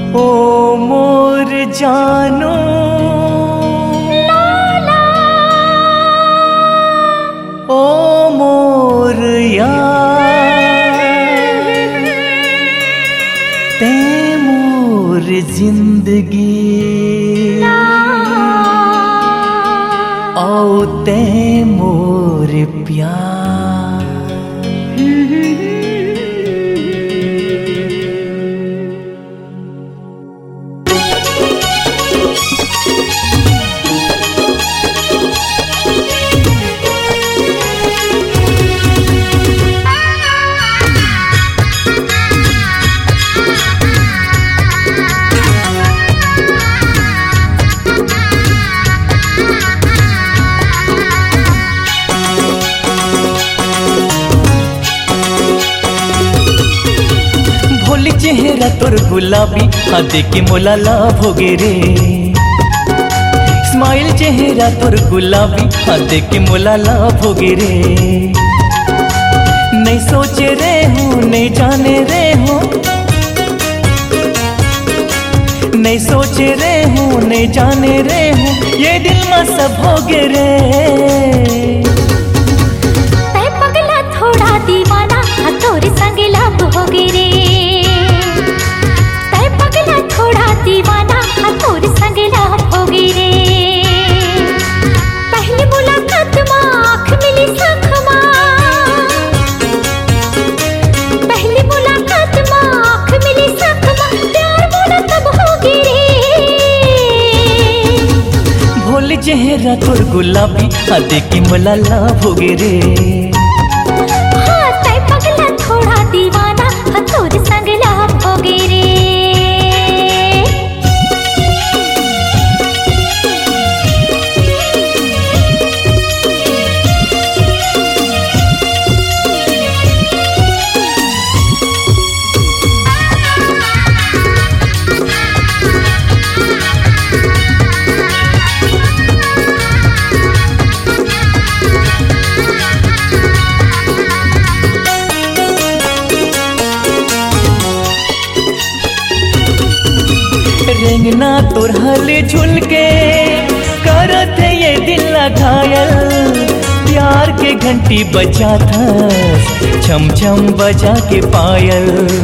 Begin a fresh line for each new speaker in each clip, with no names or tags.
ओ मोर जानो
लाला,
ओ मोर यार, ते मोर जिंदगी आओ ते मोर प्यार। चेहरा तोर गुलाबी हाँ देखे मोला लाभ हो गे रे। स्माइल चेहरा तोर गुलाबी हाँ देखे मोला लाभ हो गे रे। नहीं सोचे रे हूँ नहीं जाने रे हूँ, नहीं सोचे रे हूँ नहीं जाने रे हूँ, ये दिल में सब हो गे रे।
पगला थोड़ा दीवाना हाँ तोर संग लाभ हो गे रे। थोड़ा दीवाना हाँ तोर संग लाभ हो गे रे। पहली मुलाकात माँ आँख मिली सखमा, पहली मुलाकात माँ आँख मिली सखमा, प्यार बोला तब हो गे रे।
भोले चेहरा तोर गुलाबी हाँ देखी मोला लाभ हो गे रे।
हाँ तै पगला थोड़ा दीवाना हाँ तोर संग लाभ हो गे रे।
रेंगना तोर हले झुल के करत है ये दिल घायल। प्यार के घंटी बजा था छम छम बजा के पायल।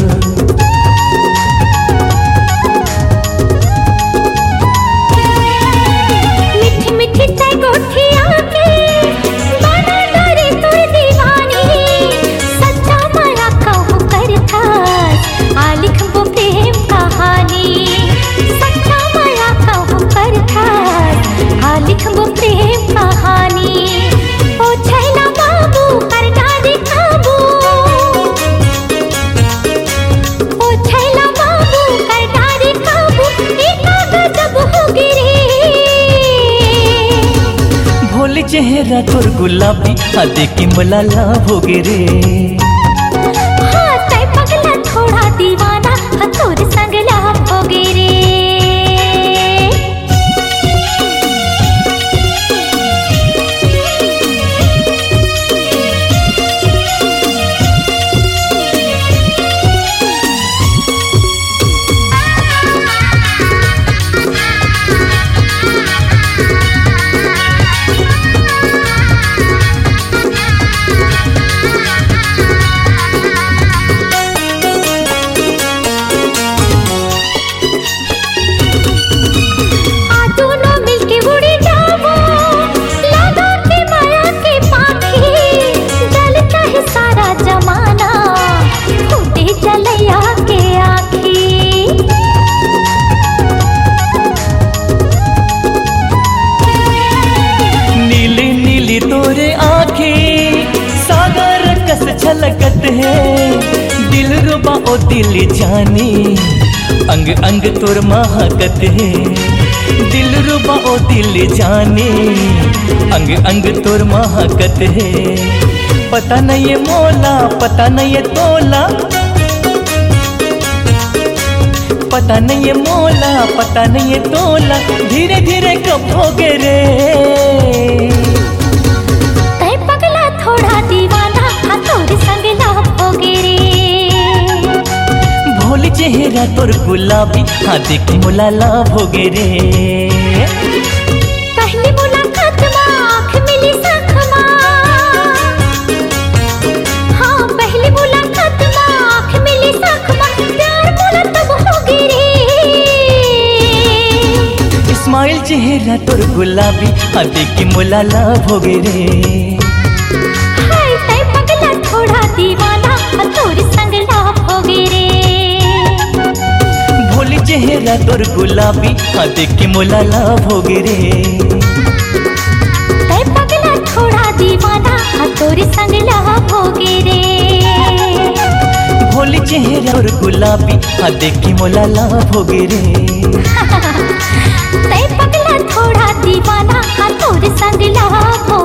मीठी मीठी तै गोठिया के बना डरे तोर दीवानी। सच्चा माया कहूँ कर था आ लिखबो प्रेम कहानी। सच्चा माया कहूँ कर था आ लिखबो प्रेम कहानी। ओ छैला बाबू कर डारे काबू, ओ छैला बाबू कर डारे काबू, एक गजब हो गे रे।
भोले चेहरा तोर गुलाबी हाँ देखी मोला लाभ हो गे रे।
हाँ तै पगला थोड़ा दीवाना हाँ तोर संग लाभ हो गे रे।
छलकत है दिल रुबा ओ दिल जानी, अंग अंग तोर महकत है। दिल रुबा ओ दिल जानी, अंग अंग तोर महकत है। पता नहीं ये मोला पता नहीं ये तोला, पता नहीं ये मोला पता नहीं ये तोला, धीरे धीरे कब हो गे रे।
पगला थोड़ा दीवाना हाँ तोर संग लाभ हो गे रे।
चेहरा तोर गुलाबी हाँ देख मोला लाभ हो गे रे।
पहली मुलाकात में आँख मिली सखमा, हाँ पहली मुलाकात में आँख मिली सखमा, प्यार बोला तब हो गे रे।
इस्माइल चेहरा तोर गुलाबी हाँ देख मोला लाभ हो गे रे।
हाय तै पगला थोड़ा दीवाना तोर संग लाभ हो गे रे।
भोली चेहरा तोर गुलाबी हाँ देख मोला लाभ हो गे रे।
तै पगला थोड़ा दीवाना तोर संग लाभ हो गे रे।
भोली चेहरा तोर गुलाबी हाँ देख मोला लाभ हो गे रे।
तै पगला थोड़ा दीवाना तोर संग लाभ हो